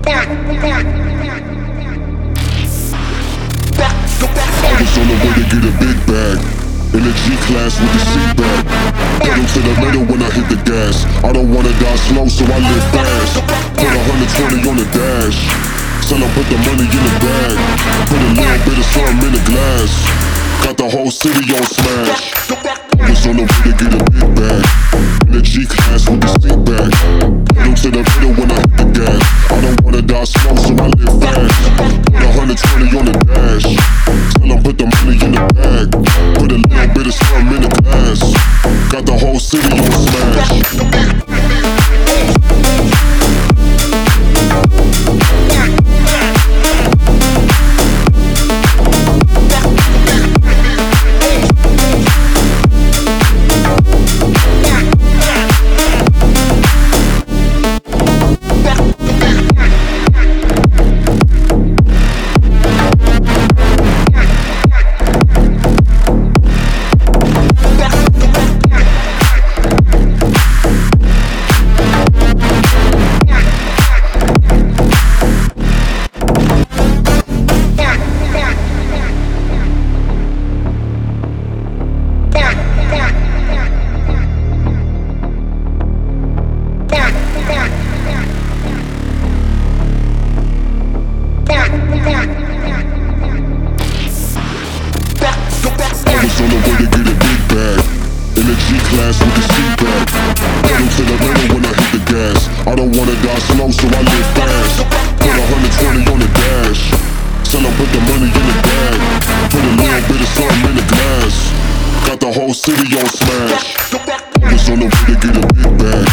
I was on the way to get a big bag in the G-Class with the seat back. Pedal to the metal when I hit the gas. I don't wanna die slow, so I live fast. Put 120 on the dash. Tell 'em put the money in the bag. Put a little bit of something in the glass. Got the whole city on smash. I was on the way to get a big bag in the G-Class with the seat back. Pedal to the metal when I hit the gas. I don't wanna die slow, so I live fast. Put 120 on the dash. Tell 'em put the money in the bag. Put a little bit of something in the glass. Got the whole city on smash. I was on the way to get a big bag in the G-Class with the seat back. Pedal to the metal when I hit the gas. I don't wanna die slow, so I live fast. Put 120 on the dash. Tell 'em put the money in the bag. Put a little bit of something in the glass. Got the whole city on smash. I was on the way to get a big bag